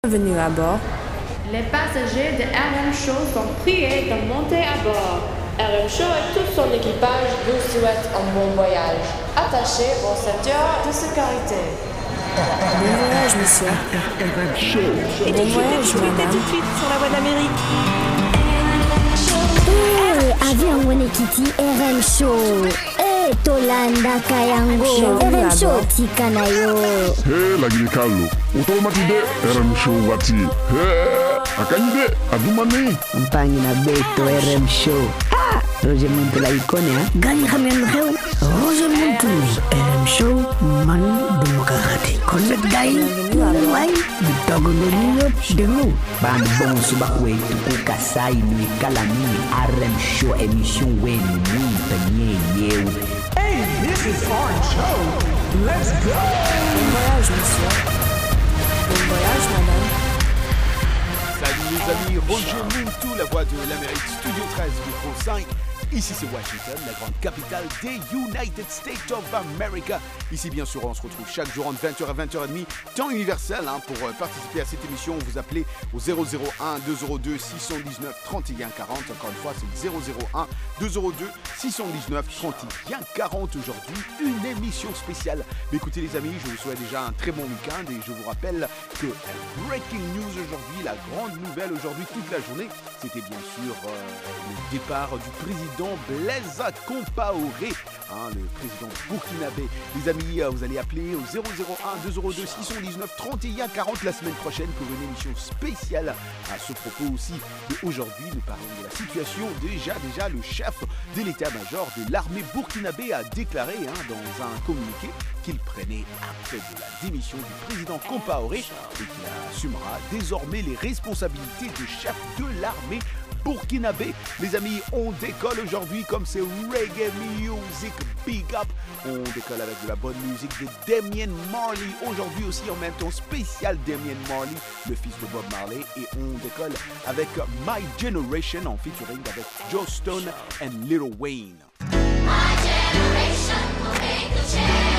Bienvenue à bord. Les passagers de RM Show sont priés de monter à bord. RM Show et tout son équipage vous souhaitent un bon voyage. Attachez vos ceintures de sécurité. Bon voyage, monsieur. RM Show. Bon voyage, madame. Tout de suite sur la voie d'Amérique. Avion Wenekiti RM Show. Tolanda Kayango RM Show Tikanayo. Lagi Carlo. Automatide RM Show wati. Akanyide adumani. Mpangi na beto RM Show. Roger Montola ikone Gani khamien kheu. Roger Montola RM Show man demokrati. Connect guy. Why? Bitagolonyo demo. Ban bon subakwe tuku kasai ni kalami RM Show émission wen ni yew. Hey, this is RM Show. Let's go. Bon voyage, monsieur. Bon voyage, madame. Salut les amis, Roger Montola, la voix de l'Amérique, Studio 13, micro 5. Ici c'est Washington, la grande capitale des United States of America. Ici bien sûr on se retrouve chaque jour entre 20h et 20h30, temps universel pour participer à cette émission. Vous appelez au 001 202 619 31 40. Encore une fois c'est le 001 202 619 31 40. Aujourd'hui une émission spéciale. Mais écoutez les amis, je vous souhaite déjà un très bon week-end et je vous rappelle que breaking news aujourd'hui, la grande nouvelle aujourd'hui toute la journée, c'était bien sûr le départ du président Blaise Compaoré, le président burkinabé. Les amis, vous allez appeler au 001 202 619 31 40 la semaine prochaine pour une émission spéciale à ce propos aussi. Et aujourd'hui, nous parlons de la situation. Déjà, le chef de l'état-major de l'armée burkinabé a déclaré dans un communiqué qu'il prenait acte de la démission du président Compaoré et qu'il assumera désormais les responsabilités de chef de l'armée burkinabé. Les amis, on décolle aujourd'hui comme c'est reggae music big up. On décolle avec de la bonne musique de Damian Marley. Aujourd'hui aussi en même temps spécial Damian Marley, le fils de Bob Marley. Et on décolle avec My Generation en featuring avec Joe Stone and Lil Wayne. My generation will make the change.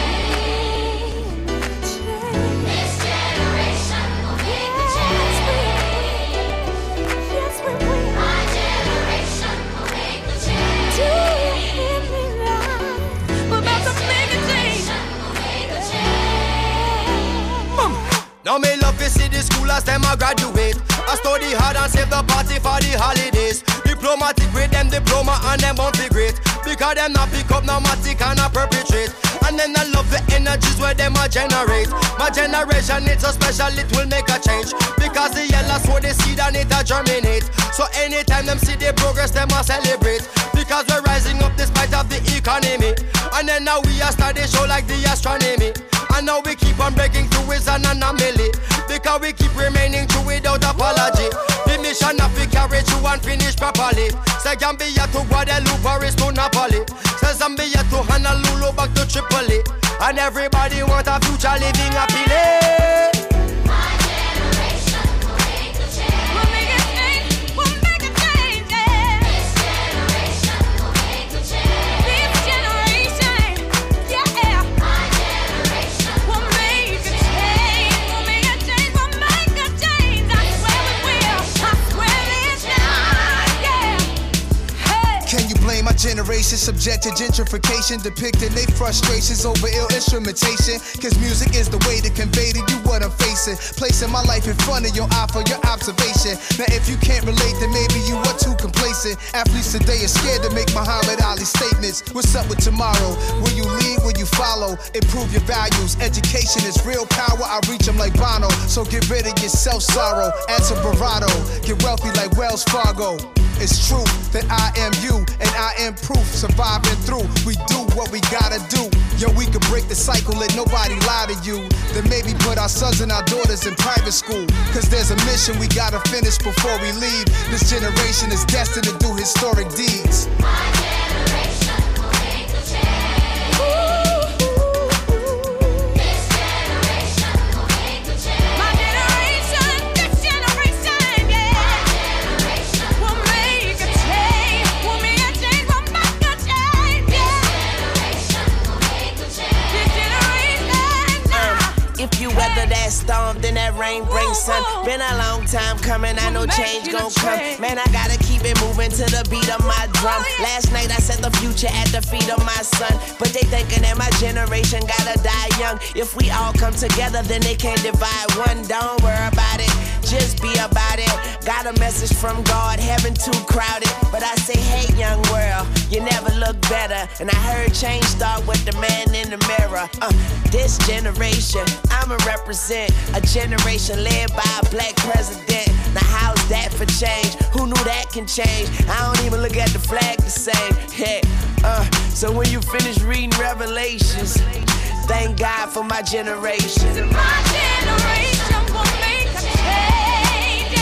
Now me love to see the school as them a graduate. I study hard and save the party for the holidays. Diplomatic with them diploma and them won't be great. Because them not pick up no matic and a perpetrate. And then I love the energies where them a generate. My generation it's so special it will make a change. Because the yellow sow the seed and it a germinate. So anytime them see the progress them a celebrate. Because we're rising up despite of the economy. And then now we are starting show like the astronomy. And now we keep on breaking through is an anomaly. Because we keep remaining true without apology. The mission of we carry through and finish properly. Say Gambia to Guadeloupe, Paris to Napoli. Say Zambia to Honolulu, back to Tripoli. And everybody want a future living happily. My generation will make the change. We'll make a change. We'll make a change, yeah. This generation will make the change. This generation, yeah. My generation We'll make a change. We'll make a change. We'll make a change. I swear we will. I swear it's done, yeah. Hey. Can you blame my generation subject to gentrification, depicting their frustrations over ill instrumentation? Cause music is the way to convey to you what I'm facing, placing my life in front of your eye for your observation. Now if you can't relate, then maybe you are too complacent. Athletes today are scared to make Muhammad Ali statements. What's up with tomorrow? Will you lead, will you follow? Improve your values, education is real power. I reach them like Bono, so get rid of your self-sorrow. Add some bravado, get wealthy like Wells Fargo. It's true that I am you and I am proof. Surviving through, we do what we gotta do. Yo, we could break the cycle, let nobody lie to you. Then maybe put our sons and our daughters in private school. Cause there's a mission we gotta finish before we leave. This generation is destined to do historic deeds. My generation will make the change. This generation will make the change. My generation, this generation, yeah. My generation We'll make a change. We'll make a change. We'll make a change, yeah. generation will make the change. This generation, nah. If you weather that storm, then that rain brings sun. Been a long time coming, I know change gon' come. Man, I gotta keep it moving to the beat of my drum. Last night I set the future at the feet of my son, but they thinking that my generation gotta die young. If we all come together, then they can't divide one. Don't worry about it, just be about it. Got a message from God, heaven too crowded, but I say, hey young world, you never look better. And I heard change start with the man in the mirror. This generation, I'ma represent a generation led by a black president. Now how's that for change? Who knew that can change? I don't even look at the flag the same. Yeah, so when you finish reading Revelations, thank God for my generation. My generation will make a change.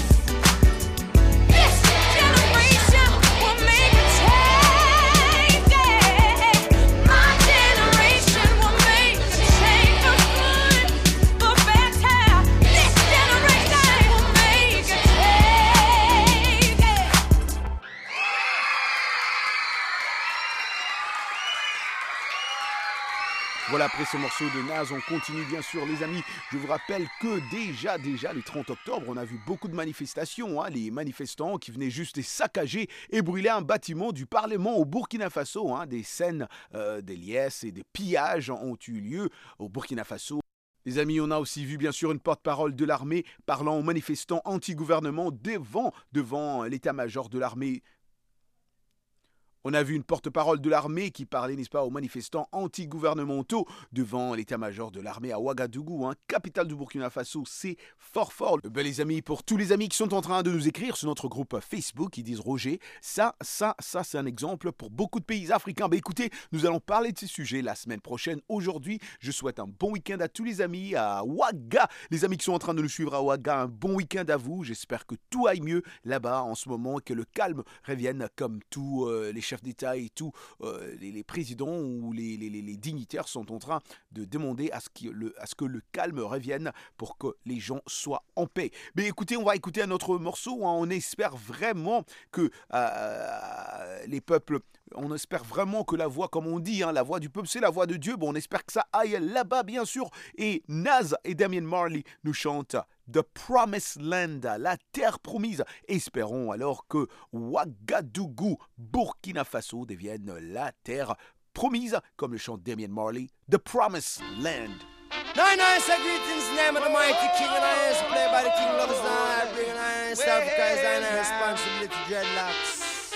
This generation will make a change. My generation will make a change for good, for better. This generation will make a change. Voilà, après ce morceau de Naz, on continue bien sûr les amis. Je vous rappelle que déjà le 30 octobre, on a vu beaucoup de manifestations. Les manifestants qui venaient juste saccager et brûler un bâtiment du Parlement au Burkina Faso. Des scènes des liesses et des pillages ont eu lieu au Burkina Faso. Les amis, on a aussi vu bien sûr une porte-parole de l'armée parlant aux manifestants anti-gouvernement devant l'état-major de l'armée. On a vu une porte-parole de l'armée qui parlait, n'est-ce pas, aux manifestants anti-gouvernementaux devant l'état-major de l'armée à Ouagadougou, capitale du Burkina Faso. C'est fort. Les amis, pour tous les amis qui sont en train de nous écrire sur notre groupe Facebook, qui disent Roger, ça c'est un exemple pour beaucoup de pays africains. Écoutez, nous allons parler de ces sujets la semaine prochaine. Aujourd'hui, je souhaite un bon week-end à tous les amis à Ouaga. Les amis qui sont en train de nous suivre à Ouaga, un bon week-end à vous. J'espère que tout aille mieux là-bas en ce moment, que le calme revienne comme tous les chefs d'État et tous les présidents ou les dignitaires sont en train de demander à ce que le calme revienne pour que les gens soient en paix. Mais écoutez, on va écouter un autre morceau. On espère vraiment que les peuples, on espère vraiment que la voix, comme on dit, la voix du peuple, c'est la voix de Dieu. On espère que ça aille là-bas, bien sûr. Et Naz et Damian Marley nous chantent The Promised Land, la terre promise. Espérons alors que Ouagadougou, Burkina Faso devienne la terre promise, comme le chante Damian Marley, The Promised Land. I say greetings in the name of the mighty king, and I is played by the king of his eye, bringing I in South Africa is I responsibility dreadlocks.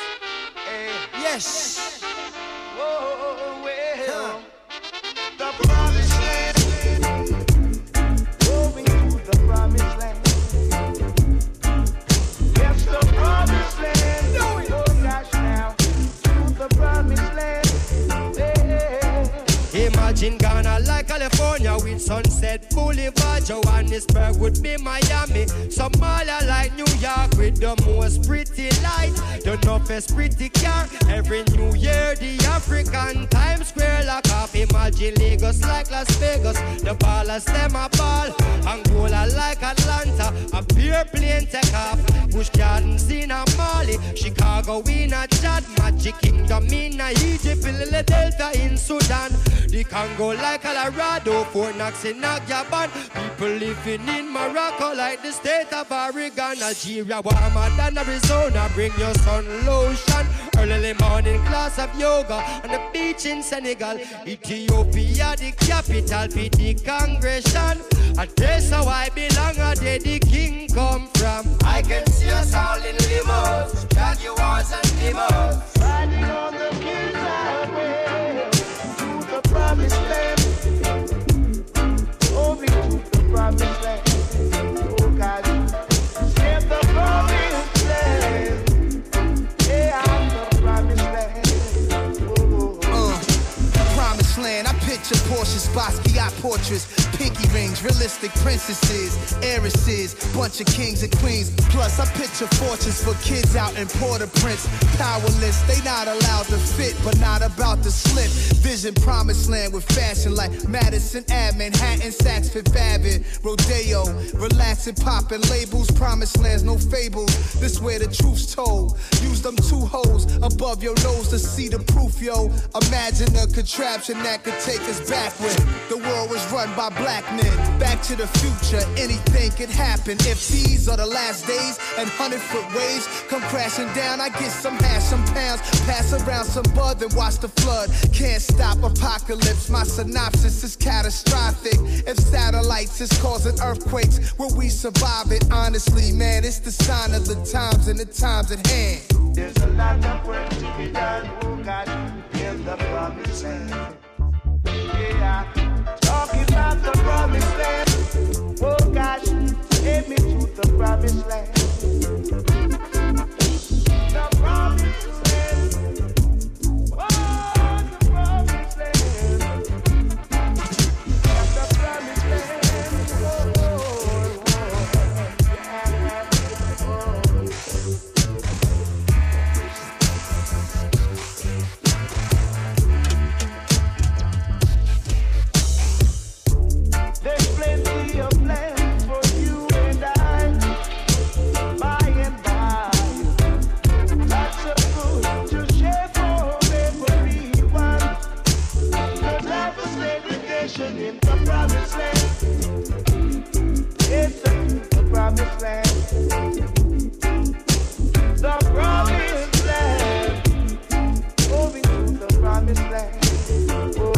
Yes. Whoa, well. The promised land. Moving to the promised land. Yes, the promised land. Oh gosh, now to the promised land. Imagine Ghana like California with Sunset Boulevard. Johannesburg would be Miami. Somalia like New York with the most pretty light. The toughest pretty car. Every New Year the African Times Square lock off. Imagine Lagos like Las Vegas. The ballers them a ball. Angola like Atlanta. A pure plane take off. Bush Gardens in a Mali. Chicago in a Chad. Magic Kingdom in a Egypt. Philadelphia in Sudan. The Congo like Colorado, Fort Knox in Nagyaban. People living in Morocco like the state of Oregon. Algeria warmer than Arizona. Bring your sun lotion. Early morning class of yoga on the beach in Senegal. Ethiopia the capital for the congregation. A place how I belong, a day the king come from. I can see us all in limos, Jaguars and limos, riding on the king's highway. Promised land, over to the promised land. Oh God, yeah, the promised land. Yeah, I'm the promised land. Promised land. I picture Porsches, Basquiat portraits, pinky rings, realistic princesses, heiresses, bunch of kings and queens. Plus, I picture fortunes for kids out in Port-au-Prince. Powerless, they not allowed to fit, but not about to slip. Vision promised land with fashion like Madison Ave, Manhattan, Saks Fifth Avenue, Rodeo, relaxing, popping labels. Promised lands, no fables. This where the truth's told. Use them two holes above your nose to see the proof, yo. Imagine a contraption that could take us backward. The world was run by black men. in. Back to the future, anything could happen. If these are the last days and 100-foot waves come crashing down, I get some hash, some pounds, pass around some bud, then watch the flood. Can't stop apocalypse, my synopsis is catastrophic. If satellites is causing earthquakes, will we survive it? Honestly, man, it's the sign of the times and the times at hand. There's a lot of work to be done, oh God, in the promised land. Yeah, talking about the promised land. Oh gosh, take me to the promised land. The promised land. Oh, the promised land. The promised land. Oh, oh, there's plenty of land for you and I, by and by. Lots of food to share for everyone. The life of segregation in the promised land. It's the promised land. The promised land. Moving to the promised land. Oh,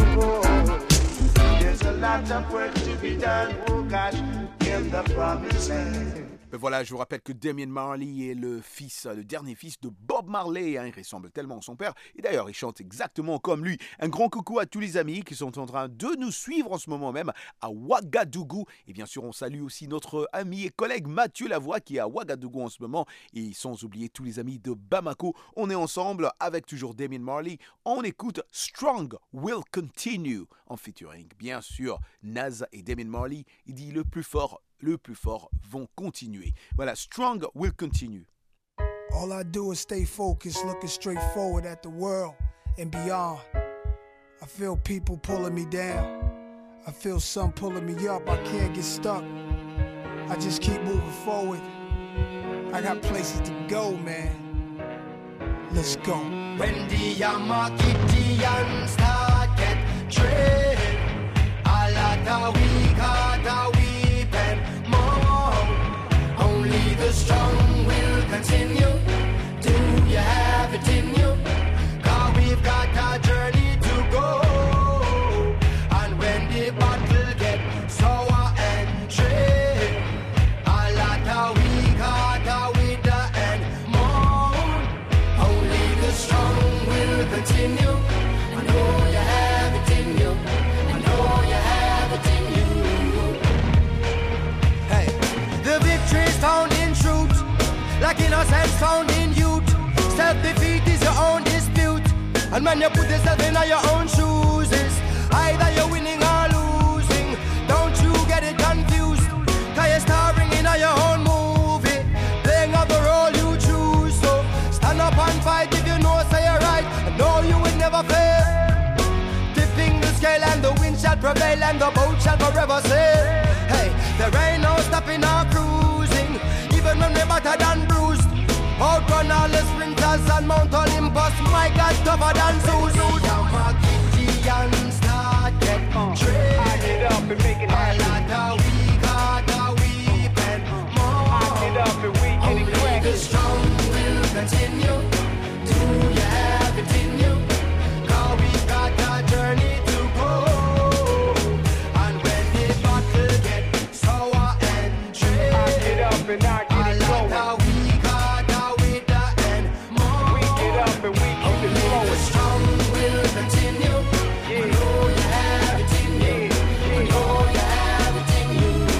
oh. There's a lot of work to be done, oh gosh, in the promised land. Voilà, je vous rappelle que Damian Marley est le dernier fils de Bob Marley. Il ressemble tellement à son père. Et d'ailleurs, il chante exactement comme lui. Un grand coucou à tous les amis qui sont en train de nous suivre en ce moment même à Ouagadougou. Et bien sûr, on salue aussi notre ami et collègue Mathieu Lavoie qui est à Ouagadougou en ce moment. Et sans oublier tous les amis de Bamako. On est ensemble avec toujours Damian Marley. On écoute Strong Will Continue en featuring, bien sûr, Naz et Damian Marley. Il dit le plus fort vont continuer. Voilà, Strong Will Continue. All I do is stay focused, looking straight forward at the world and beyond. I feel people pulling me down. I feel some pulling me up. I can't get stuck. I just keep moving forward. I got places to go, man. Let's go. When the Yamakitians start get trained, a lot of we got a weeping more. Only the strong will continue. Do you have it in you? 'Cause we've got a journey to go. And when the battle get sour and trained, a lot of we got a with the end more. Only the strong will continue. I know you have it in you. I know you have it in you. Hey, the victory's found in truth, like innocence found in youth. Self-defeat is your own dispute, and when you put yourself in your own shoes, it's either you're winning or losing. Don't you get it confused, 'cause you're starring in your own movie, playing out the role you choose. So stand up and fight if you know say you're right, and know you will never fail. Tipping the scale and the wind shall prevail, and the boat shall forever sail. Hey, there ain't no stopping or cruising, even when we're battered and bruised. Outrun all the sprinters and Mount Olympus, my God, tougher than Zeus. Yamakitians start get trained. I get up and make it happen. A lot of we got a weeping more. I get up and we get it crack. Only the strong will continue. Do you have it in you? 'Cause we got a journey to go. And when the battle get sour and trained, I get up and I get it going. And we keep it flowing. The strong will continue. Yeah. I know you have it in you. Yeah. I know you have it in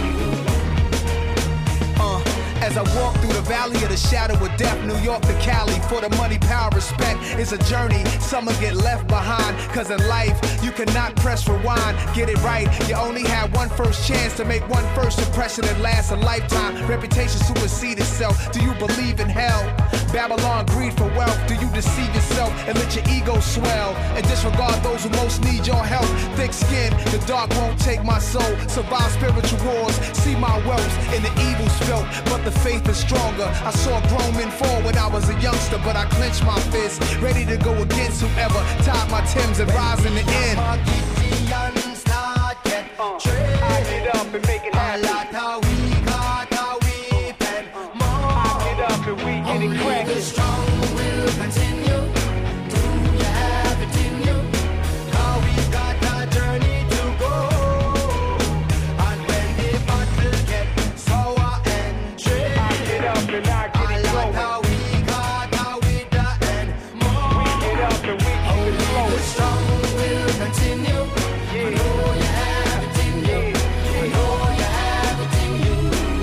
you. As I walk through the valley of the shadow of death, New York to Cali, for the money, power, respect, it's a journey. Some get left behind, 'cause in life, you cannot press rewind. Get it right, you only have one first chance to make one first impression that lasts a lifetime. Reputation supersedes itself. Do you believe in hell? Babylon, greed for wealth. Do you deceive yourself and let your ego swell and disregard those who most need your help? Thick skin, the dark won't take my soul. Survive spiritual wars, see my wealth in the evil's felt, but the faith is stronger. I saw grown men fall when I was a youngster, but I clenched my fist, ready to go against whoever tied my Timbs and rise in the end. I get up up and make it happen. A lot of we got a weeping more. I get up and we get it cracking. The strong will continue. Do you have it in you? Now we got a journey to go. And when the battle get sour and tricky, I get up and I get it going. a lot of we got a with the end more. We get up and we keep it The flowing. strong will continue. Yeah. We know you have it in you. We know you have it in you.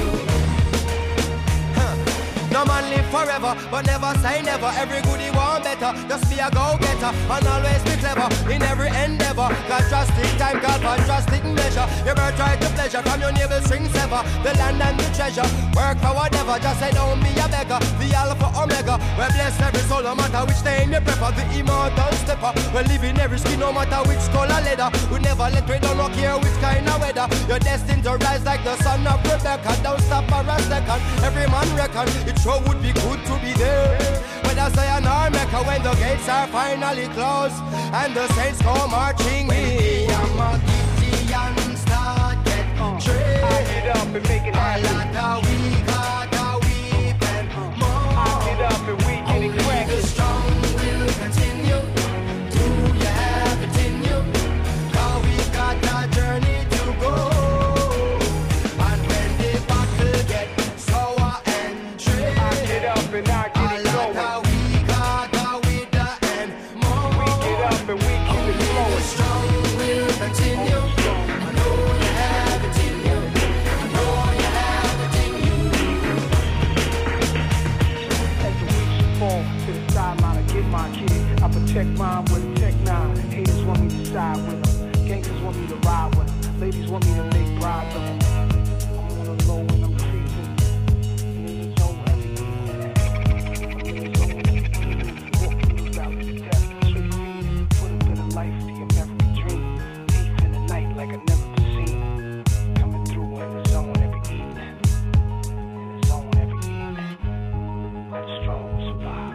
No man live forever, but never say never. Every goodie want better, just be a go-getter and always be clever in every endeavor. Got drastic time, got fantastic measure. You better try to pleasure from your navel string sever. The land and the treasure, work for whatever. Just say don't be a beggar. The Alpha Omega, we bless every soul no matter which name you prefer. The immortal stepper, we live in every skin no matter which color leather. We never let we don't care which kind of weather. You're destined to rise like the son of Rebecca. Don't stop for a second. Every man reckon it sure would be good to be there. Whether Zion or Mecca, when the gates are finally closed and the saints come marching in. I'm a Gideon start get trade. I get up and make it happen. A lot of we got a weeping more. I get up and we get it The cracking. strong will continue. Do you have it in you? Now we got a journey to go. And when the battle get sour and tricky, I get up and I get it going. we got a with the end more. We get up and we keep it The flowing. strong will continue. I know you have it in you. I know you have it in you. As the weeks fall to the sideline, I get my kid. I protect mine with a Tech 9. Haters want me to side with them. Gangsters want me to ride with them. Ladies want me to make brides of them. I'm on the low and I'm creeping. And in the zone every evening. I'm in the zone every evening. Walk through the valley of death. Chasing for a better life, the American dream. Deep in the night like I never seen. Coming through in the zone every evening. In the zone every evening. Let the strong survive.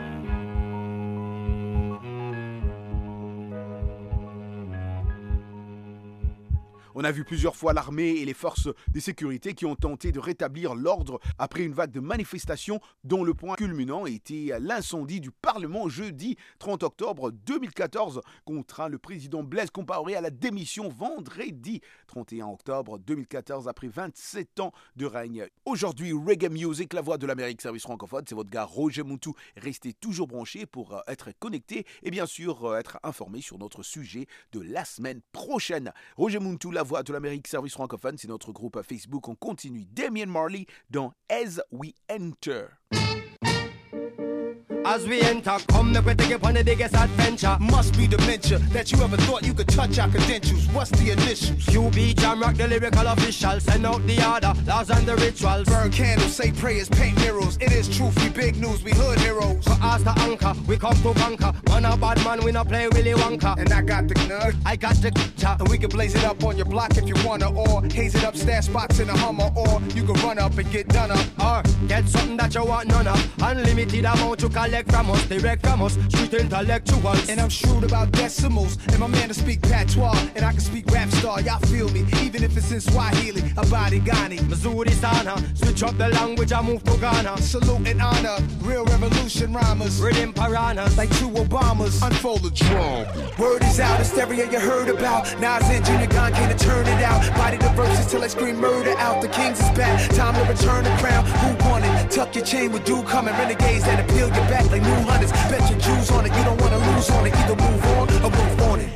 On a vu plusieurs fois l'armée et les forces de sécurité qui ont tenté de rétablir l'ordre après une vague de manifestations dont le point culminant était l'incendie du Parlement jeudi 30 octobre 2014 contraint le président Blaise Compaoré à la démission vendredi 31 octobre 2014 après 27 ans de règne. Aujourd'hui, Reggae Music, la voix de l'Amérique, service francophone, c'est votre gars Roger Muntu. Restez toujours branchés pour être connectés et bien sûr être informés sur notre sujet de la semaine prochaine. Roger Muntu, la voix de l'Amérique, service francophone, c'est notre groupe Facebook. On continue. Damian Marley dans As We Enter. As we enter, come make we take it on the biggest adventure. Must be dementia that you ever thought you could touch our credentials. What's the initials? QB Jam Rock, the lyrical official. Send out the order, laws and the rituals. Burn candles, say prayers, paint murals. It is truth, we big news, we hood heroes. For us the anchor, we come to conquer. Man a bad man, we not play Willy Wonka. And I got the nug, I got the cha. and we can blaze it up on your block if you wanna, or haze it up, stash spots in a Hummer, or you can run up and get done up. Or get something that you want none of. Unlimited amount to collect from us, direct from us, street intellectuals. And I'm shrewd about decimals, and my man to speak patois, and I can speak rap star, y'all feel me, even if it's in Swahili, Abadi Ghani. Missouri Sana, switch up the language, I move to Ghana. Salute and honor, real revolution rhymers, Rhythm piranhas, like two Obamas. Unfold the drum. Word is out, hysteria you heard about. Nas and Junior Gong came to turn it out. Body the verses till I scream murder out. The Kings is back, time to return the crown. Who won it? Tuck your chain with dude coming. Renegades that appeal your back like new hunters. Bet your Jews on it, you don't wanna lose on it. Either move on or move on it.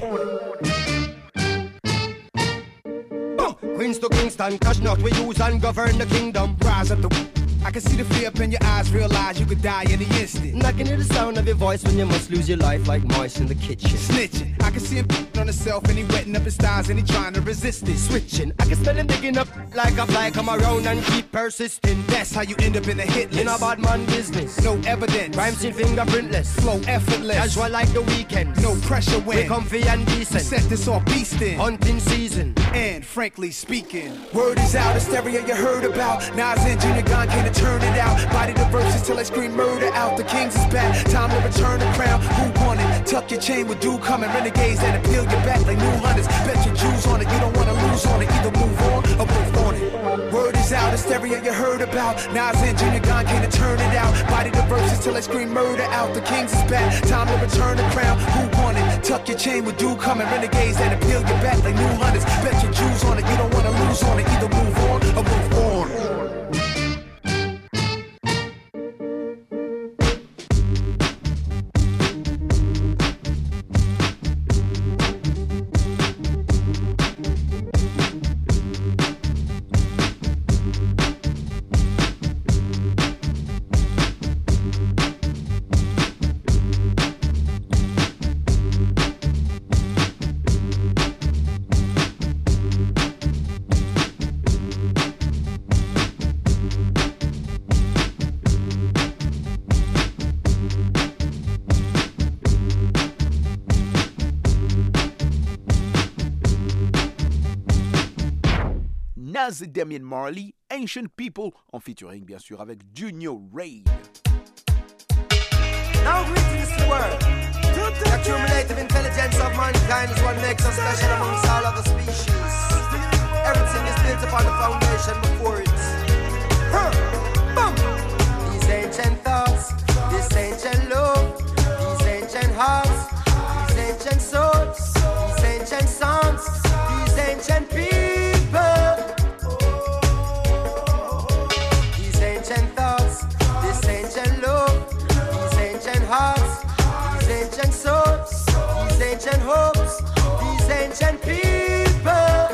Queens to Kingston, cash not we use and govern the kingdom. Rise up the I can see the fear up in your eyes, realize you could die any instant. I can hear the sound of your voice when you must lose your life like mice in the kitchen. Snitching, I can see him on himself and he wetting up his thighs and he trying to resist it. Switching, I can smell him digging up like a fly, come around and keep persisting. That's how you end up in a hit list. In a bad man business, no evidence. Rhymes in fingerprintless, flow effortless. Casual like the weekend, no pressure when we comfy and decent. Set this off beastin', hunting season. And frankly speaking, word is out, hysteria you heard about. Nas and Junior Gong came to turn it out. Body the verses till I scream murder out. The Kings is back, time to return the crown. Who won it? Tuck your chain with dude coming, renegades that appeal your back like new hunters. Bet your Jews on it, you don't wanna lose on it. Either move on or move on it. Word is out, hysteria you heard about. Nas and Junior Gone can't turn it out. Body the verses till I scream murder out. The Kings is back, time to return the crown. Who won it? Tuck your chain with dude coming, renegades that appeal your back like new hunters. Bet your Jews on it, you don't wanna lose on it. Either move on or move on. Nas et Damian Marley, Ancient People, en featuring bien sûr avec Junior Reid. Now greetings to the world. The accumulative intelligence of mankind is what makes us special amongst all other species. Everything is built upon the foundation before it. Boom! These ancient thoughts, this ancient love, these ancient hearts, these ancient souls, these ancient songs, these ancient people. Hearts, these ancient souls, these ancient hopes, these ancient people.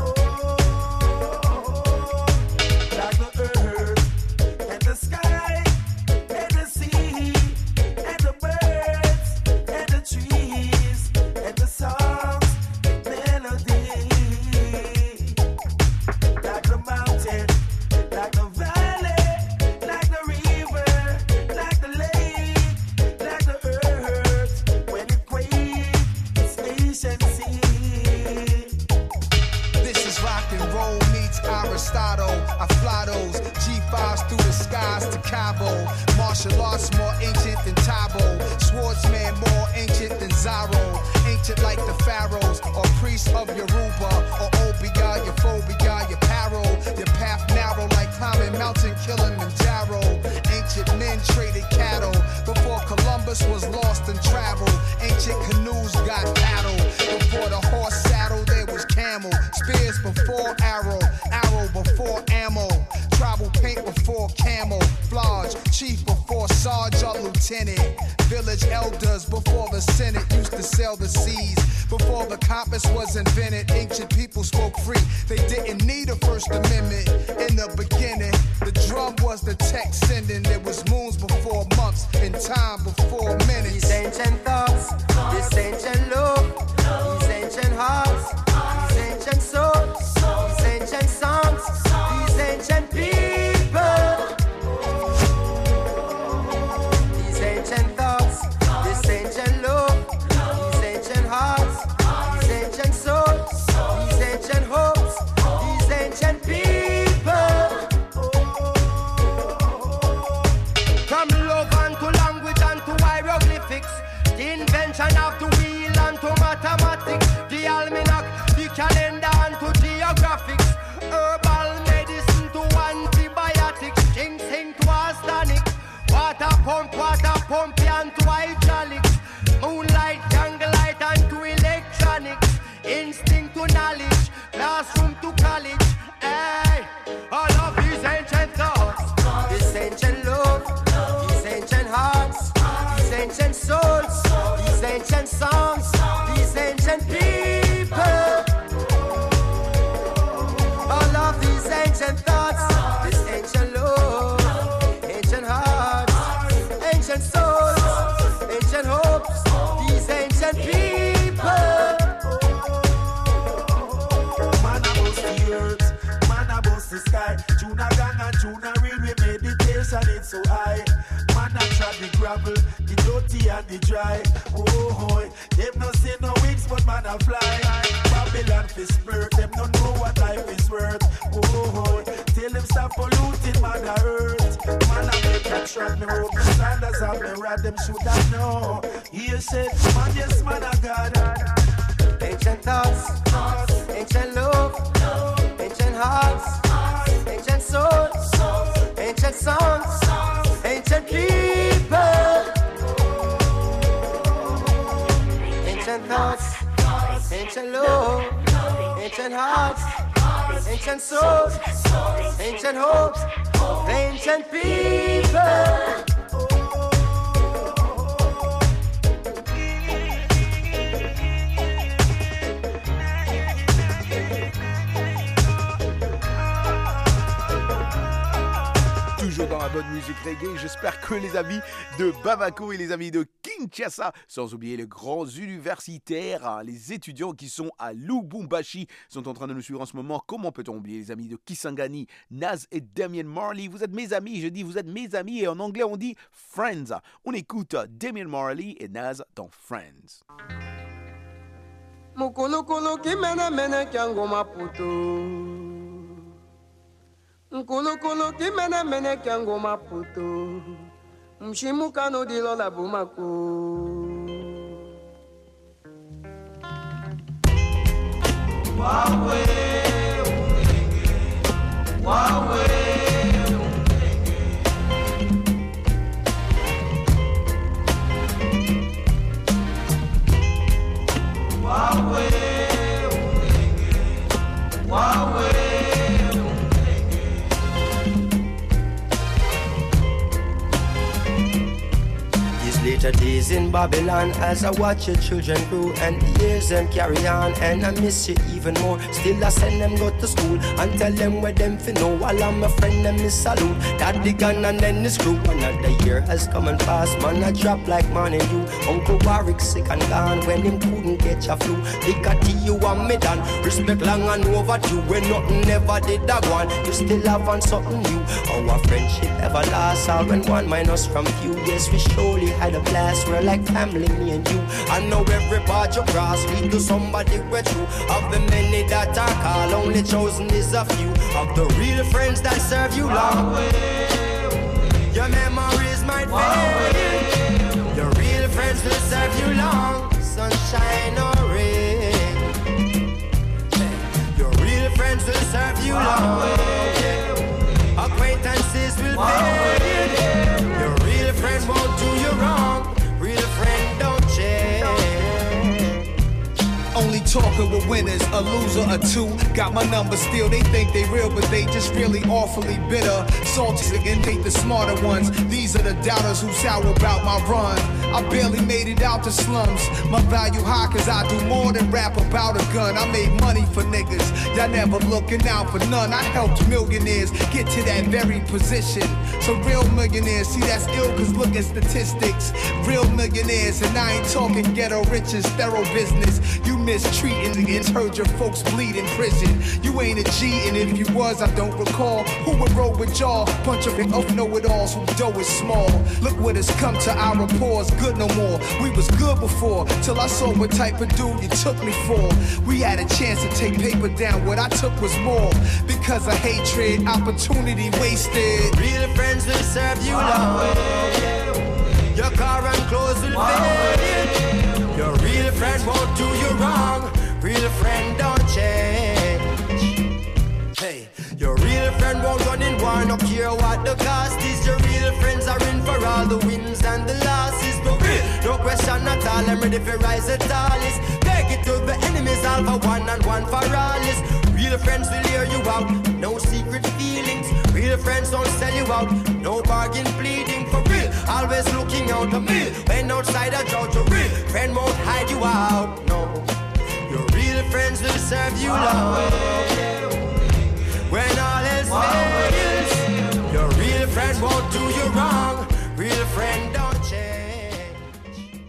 Like the earth and the sky and the sea and the birds and the trees and the songs and melody. Like the mountain, like the valley, like the river, like the lake. This is rock and roll meets Aristotle. I fly those G5s through the skies to Cabo. Martial arts more ancient than Tabo. Swordsman more ancient than Zorro. Ancient like the pharaohs or priests of Yoruba or Obia, your phobia, your paro. Your path narrow like climbing Mountain Kilimanjaro. Ancient men traded cattle before Columbus was lost in travel. Ancient canoes got paddle. Before the horse saddle, there was camel. Spears before arrow, arrow before ammo. Tribal paint before camouflage. Chief before sergeant, lieutenant. Village elders before the Senate used to sell the seas. Before the compass was invented, ancient people spoke free. They didn't need a First Amendment. In the beginning, the drum was the text sending. There was moons before months and time before minutes. These ancient thoughts, this ancient love, these ancient hearts, these ancient souls, these ancient songs, these ancient people. These ancient thoughts, this ancient love, these ancient hearts, these ancient souls, these ancient hopes, these ancient people. From love and to language and to hieroglyphics, the invention of the wheel and to mathematics, the almanac, the calendar and to geographics, herbal medicine to antibiotics, ginseng to arsenic, water pump and to hydraulics, moonlight, candlelight and to electronics, instinct to knowledge, classroom to college. Hey, all of these ancient thoughts, this ancient love, these ancient hearts, these ancient souls, these ancient songs, these ancient people. All of these ancient thoughts, this ancient love, ancient hearts, ancient souls, ancient hopes, these ancient people. Man above the earth, man above the sky. Tuna gang and tuna real with meditation, it's so high. Man a trap the gravel, the dirty and the dry. Oh boy, them no see no wings but man a fly. Babylon fi spirit, them no know what life is worth. Oh boy, tell them stop polluting man a earth. Man a make a strap me rope, the standards of me rod, them should have known. He said, man, yes, man, I got it. Ancient thoughts, ancient love, ancient hearts, ancient souls, ancient songs, ancient people. Ancient thoughts, ancient love, ancient hearts, ancient souls, ancient hopes, ancient people. Toujours dans la bonne musique reggae, j'espère que les amis de Bamako et les amis de Kinshasa, sans oublier les grands universitaires, les étudiants qui sont à Lubumbashi, sont en train de nous suivre en ce moment. Comment peut-on oublier les amis de Kisangani, Naz et Damian Marley? Vous êtes mes amis, je dis vous êtes mes amis, et en anglais on dit Friends. On écoute Damian Marley et Naz dans Friends. Mukulukulu kimene mene kyango maputo. Mukulukulu kimene mene kyango maputo. Mshimuka no dilo la bumako. Wawe umenge, wawe umenge. Wawe umenge, wawe. Later days in Babylon as I watch your children grow and the years them carry on and I miss you even more. Still I send them go to school and tell them where them fi know. While I'm a friend them is salute. Daddy gun and then this crew. Another year has come and passed, man I drop like man and you. Uncle Warwick sick and gone when him couldn't catch a flu. Look at you and me done. Respect long and overdue. When nothing ever did that one. You still have on something new. Our friendship ever lasts all when one minus from few. Yes we surely had a blast, we're like family, me and you. I know every part you cross lead to somebody we're true. Of the many that I call, only chosen is a few. Of the real friends that serve you long. Your memories might fade. Your real friends will serve you long. Sunshine or rain. Your real friends will serve you long. Acquaintances will fade. Your real friend won't do you wrong. Real friend don't change. Only talking with winners, a loser or two. Got my number still, they think they real, but they just really awfully bitter. Salty again, hate the smarter ones. These are the doubters who sour about my run. I barely made it out the slums. My value high cause I do more than rap about a gun. I made money for niggas, y'all never looking out for none. I helped millionaires get to that very position. So real millionaires, see that's ill cause look at statistics. Real millionaires, and I ain't talking ghetto riches, thorough business. You mistreating niggas, heard your folks bleed in prison. You ain't a G, and if you was, I don't recall. Who would roll with y'all? Bunch of know-it-alls who dough is small. Look what has come to our rapport, good no more. We was good before, till I saw what type of dude you took me for. We had a chance to take paper down, what I took was more. Because of hatred, opportunity wasted. Real friends will serve you long. Your car and clothes will fade. Your real friend won't do you wrong. Real friend don't change. Hey, your real friend won't run in war, no care what the cost is. Your real friends are in for all the wins and the losses. But real, no question at all, I'm ready for rise the tallest. Take it to the enemies, all for one and one for all is. Real friends will hear you out, no secret feelings. Real friends don't sell you out, no bargain pleading. For real, always looking out the mill. When outside a drought, your real friend won't hide you out, no. Your real friends will serve you long. When all else fails, your real friend won't do you wrong. Real friend don't change.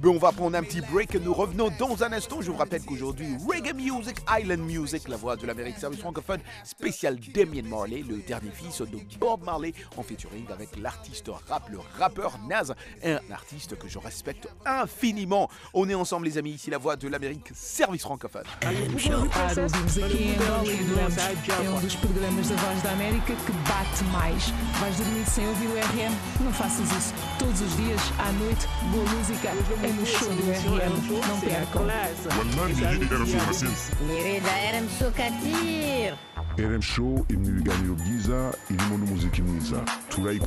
Mais on va prendre un petit break et nous revenons dans un instant. Je vous rappelle qu'aujourd'hui, Reggae Music, Island Music, la voix de l'Amérique service francophone, spécial Damian Marley, le dernier fils de Bob Marley, en featuring avec l'artiste rap, le rappeur Naz, un artiste que je respecte infiniment. On est ensemble les amis, ici la voix de l'Amérique service francophone. Ouvimos aqui em Angola e adoramos. É dos programas da Voz da América que bate mais. Vais dormir sem ouvir o RM? Não faças isso. Todos os dias, à noite, boa música é no show do RM. Não percam. Nirida RM Show Katir. RM Show imni gani yo giza ili mono muziki mwiza.